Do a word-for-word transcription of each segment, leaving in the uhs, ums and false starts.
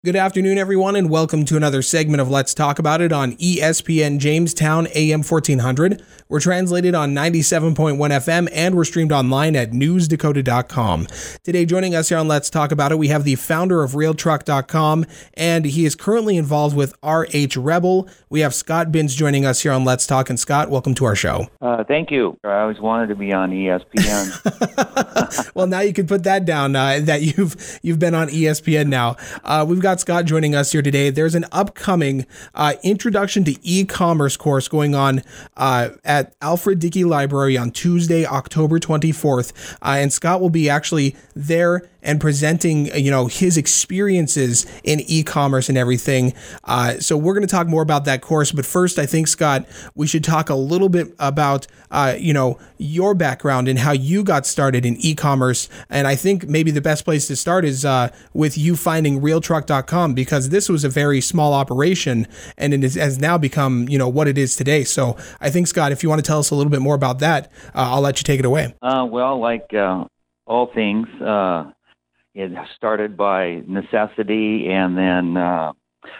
Good afternoon, everyone, and welcome to another segment of Let's Talk About It on E S P N Jamestown A M fourteen hundred. We're translated on ninety-seven point one F M, and we're streamed online at news dakota dot com. Today, joining us here on Let's Talk About It, we have the founder of real truck dot com, and he is currently involved with R H Rebel. We have Scott Binns joining us here on Let's Talk, and Scott, welcome to our show. Uh, thank you. I always wanted to be on E S P N. Well, now you can put that down, uh, that you've you've been on E S P N now. Uh, we've got Scott joining us here today. There's an upcoming uh, Introduction to E-commerce course going on uh, at Alfred Dickey Library on Tuesday, October twenty-fourth. Uh, and Scott will be actually there and presenting, you know, his experiences in e-commerce and everything. Uh, so we're going to talk more about that course. But first, I think, Scott, we should talk a little bit about, uh, you know, your background and how you got started in e-commerce. And I think maybe the best place to start is uh, with you finding real truck dot com, because this was a very small operation and it is, has now become, you know, what it is today. So I think, Scott, if you want to tell us a little bit more about that, uh, I'll let you take it away. Uh, well, like uh, all things, uh, it started by necessity, and then uh,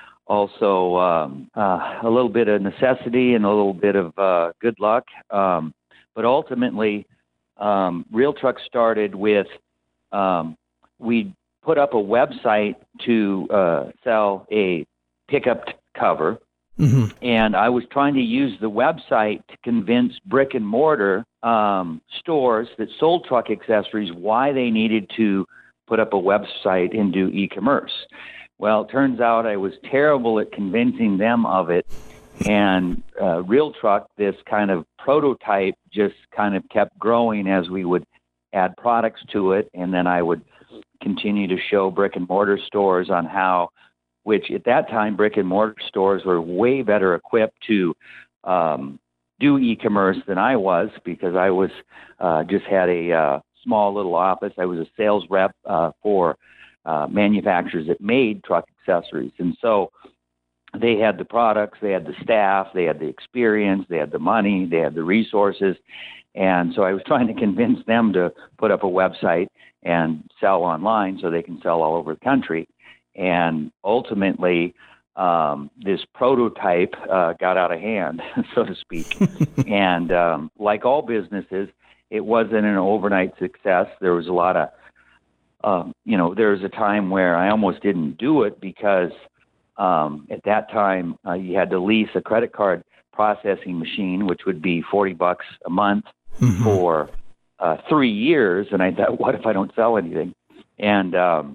also um, uh, a little bit of necessity and a little bit of uh, good luck. Um, but ultimately, um, Real Truck started with, um, we put up a website to uh, sell a pickup t- cover. Mm-hmm. And I was trying to use the website to convince brick and mortar um, stores that sold truck accessories why they needed to put up a website and do e-commerce. Well, it turns out I was terrible at convincing them of it. And uh, Real Truck, this kind of prototype, just kind of kept growing as we would add products to it. And then I would continue to show brick and mortar stores on how, which at that time, brick and mortar stores were way better equipped to um, do e-commerce than I was, because I was uh, just had a uh, small little office. I was a sales rep uh, for uh, manufacturers that made truck accessories. And so they had the products, they had the staff, they had the experience, they had the money, they had the resources. And so I was trying to convince them to put up a website and sell online so they can sell all over the country. And ultimately, um, this prototype uh, got out of hand, so to speak. And um, like all businesses, it wasn't an overnight success. There was a lot of, um, you know, there was a time where I almost didn't do it because um, at that time uh, you had to lease a credit card processing machine, which would be forty bucks a month mm-hmm. for uh, three years. And I thought, what if I don't sell anything? And um,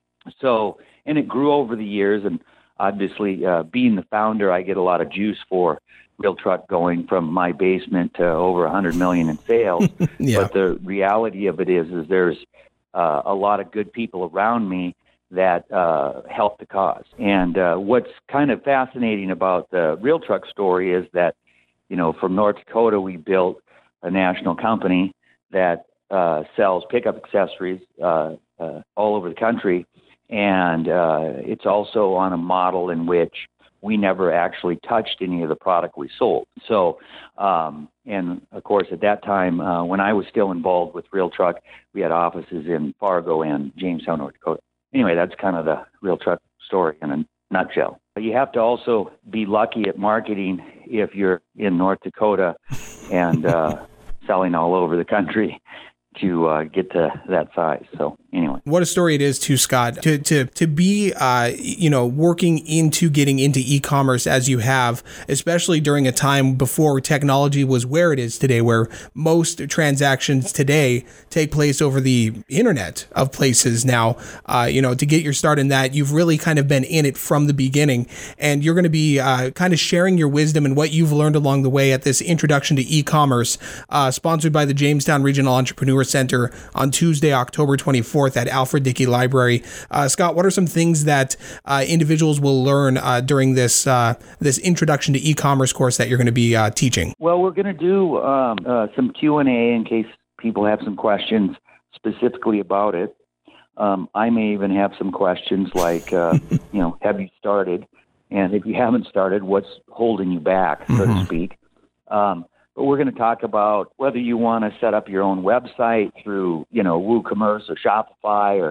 so, and it grew over the years. And obviously, uh, being the founder, I get a lot of juice for Real Truck going from my basement to over one hundred million in sales. Yeah. But the reality of it is, is there's uh, a lot of good people around me that uh, help the cause. And uh, what's kind of fascinating about the Real Truck story is that, you know, from North Dakota, we built a national company that uh, sells pickup accessories uh, uh, all over the country. And uh, it's also on a model in which we never actually touched any of the product we sold. So, um, and of course, at that time, uh, when I was still involved with Real Truck, we had offices in Fargo and Jamestown, North Dakota. Anyway, that's kind of the Real Truck story in a nutshell. But you have to also be lucky at marketing if you're in North Dakota and uh, selling all over the country to uh, get to that size. So anyway. What a story it is too, Scott, to to to be, uh, you know, working into getting into e-commerce as you have, especially during a time before technology was where it is today, where most transactions today take place over the internet of places now. Uh, you know, to get your start in that, you've really kind of been in it from the beginning, and you're going to be uh, kind of sharing your wisdom and what you've learned along the way at this Introduction to E-commerce, uh, sponsored by the Jamestown Regional Entrepreneur Center on Tuesday, October twenty-fourth at Alfred Dickey Library. Uh, Scott, what are some things that uh, individuals will learn uh, during this uh, this Introduction to E-commerce course that you're going to be uh, teaching? Well, we're going to do um, uh, some Q and A in case people have some questions specifically about it. Um, I may even have some questions like, uh, you know, have you started? And if you haven't started, what's holding you back, so mm-hmm. to speak? Um, But we're going to talk about whether you want to set up your own website through, you know, WooCommerce or Shopify, or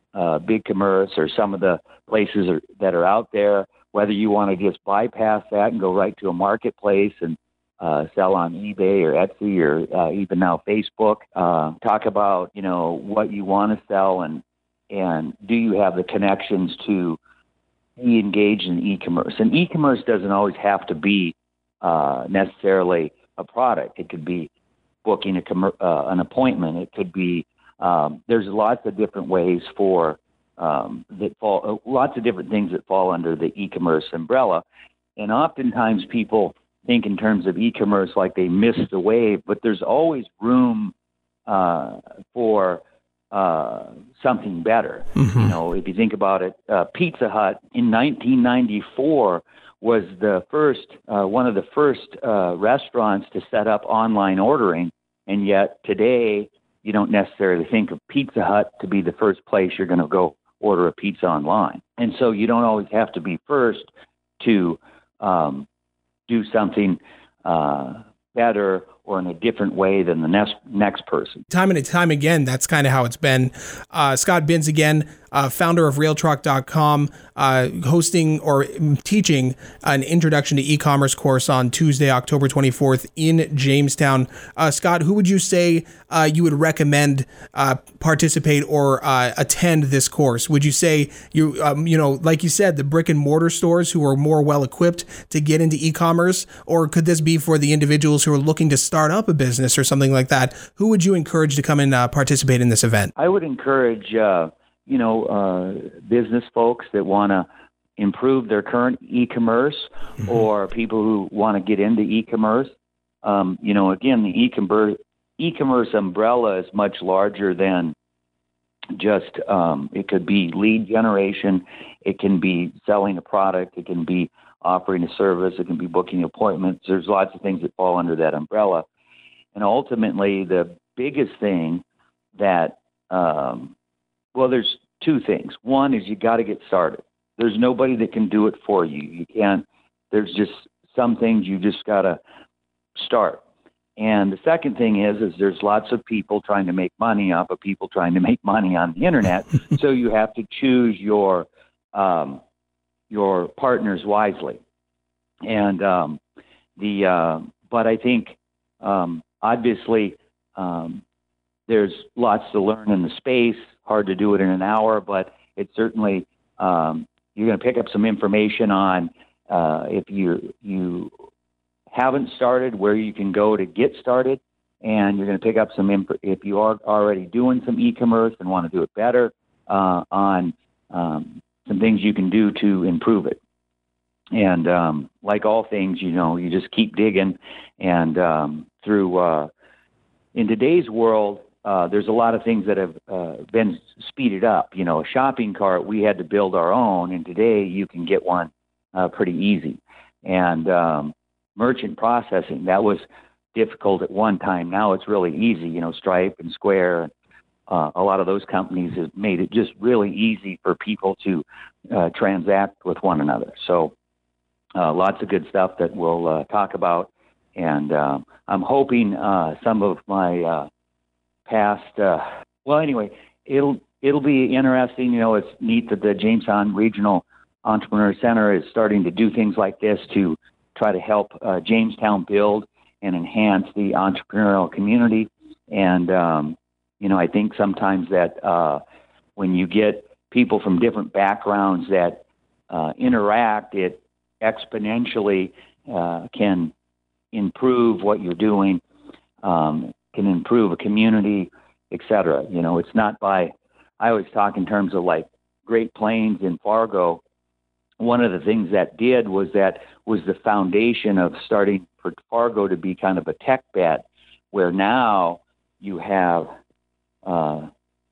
uh, BigCommerce or some of the places are, that are out there, whether you want to just bypass that and go right to a marketplace and uh, sell on eBay or Etsy or uh, even now Facebook. Uh, talk about, you know, what you want to sell and and do you have the connections to be engaged in e-commerce. And e-commerce doesn't always have to be uh, necessarily a product. It could be booking a com- uh, an appointment. It could be um, there's lots of different ways for um, that fall uh, lots of different things that fall under the e-commerce umbrella. And oftentimes people think in terms of e-commerce like they missed the wave, but there's always room uh, for uh, something better. Mm-hmm. You know, if you think about it, uh, Pizza Hut in nineteen ninety-four was the first, uh, one of the first uh, restaurants to set up online ordering, and yet today you don't necessarily think of Pizza Hut to be the first place you're going to go order a pizza online. And so you don't always have to be first to um, do something uh, better or in a different way than the next next person. Time and time again, that's kind of how it's been. Uh, Scott Binns again, uh, founder of Real Truck dot com, uh, hosting or teaching an introduction to e-commerce course on Tuesday, October twenty-fourth in Jamestown. Uh, Scott, who would you say uh, you would recommend uh, participate or uh, attend this course? Would you say, you um, you know, like you said, the brick and mortar stores who are more well equipped to get into e-commerce, or could this be for the individuals who are looking to start start up a business or something like that? Who would you encourage to come and uh, participate in this event? I would encourage, uh, you know, uh, business folks that want to improve their current e-commerce mm-hmm. or people who want to get into e-commerce. Um, you know, again, the e-commerce, e-commerce umbrella is much larger than just, um, it could be lead generation. It can be selling a product. It can be offering a service. It can be booking appointments. There's lots of things that fall under that umbrella. And ultimately, the biggest thing that, um, well, there's two things. One is you got to get started. There's nobody that can do it for you. You can't, there's just some things you just got to start. And the second thing is, is there's lots of people trying to make money off of people trying to make money on the internet. So you have to choose your, um, your partners wisely. And, um, the, uh, but I think, um, obviously, um, there's lots to learn in the space, hard to do it in an hour, but it's certainly, um, you're going to pick up some information on, uh, if you, you haven't started, where you can go to get started. And you're going to pick up some, imp- if you are already doing some e-commerce and want to do it better, uh, on, um, some things you can do to improve it. And um, like all things, you know, you just keep digging. And um, through, uh, in today's world, uh, there's a lot of things that have uh, been speeded up. You know, a shopping cart, we had to build our own. And today you can get one uh, pretty easy. And um, merchant processing, that was difficult at one time. Now it's really easy. You know, Stripe and Square, Uh, a lot of those companies have made it just really easy for people to uh, transact with one another. So uh, lots of good stuff that we'll uh, talk about. And uh, I'm hoping uh, some of my uh, past, uh, well, anyway, it'll it'll be interesting. You know, it's neat that the Jamestown Regional Entrepreneur Center is starting to do things like this to try to help uh, Jamestown build and enhance the entrepreneurial community. And um, You know, I think sometimes that uh, when you get people from different backgrounds that uh, interact, it exponentially uh, can improve what you're doing, um, can improve a community, et cetera. You know, it's not by, I always talk in terms of like Great Plains and Fargo. One of the things that did was that was the foundation of starting for Fargo to be kind of a tech bed, where now you have Uh,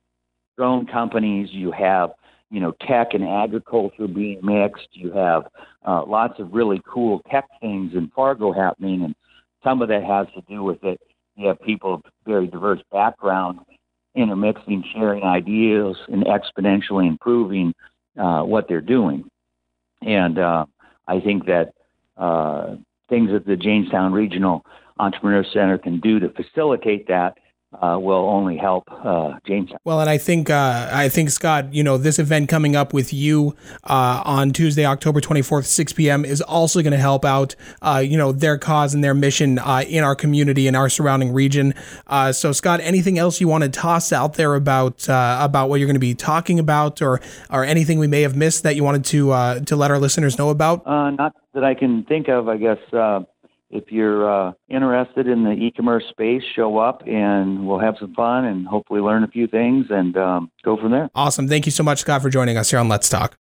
drone companies, you have, you know, tech and agriculture being mixed. You have uh, lots of really cool tech things in Fargo happening, and some of that has to do with it. You have people of very diverse backgrounds intermixing, sharing ideas, and exponentially improving uh, what they're doing. And uh, I think that uh, things that the Jamestown Regional Entrepreneur Center can do to facilitate that uh, will only help uh, Jamestown. Well, and I think uh, I think Scott, you know, this event coming up with you uh, on Tuesday, October twenty-fourth, six p.m. is also going to help out, uh, you know, their cause and their mission uh, in our community and our surrounding region. Uh, so, Scott, anything else you want to toss out there about uh, about what you're going to be talking about, or or anything we may have missed that you wanted to uh, to let our listeners know about? Uh, not that I can think of, I guess. Uh, If you're uh, interested in the e-commerce space, show up and we'll have some fun and hopefully learn a few things and um, go from there. Awesome. Thank you so much, Scott, for joining us here on Let's Talk.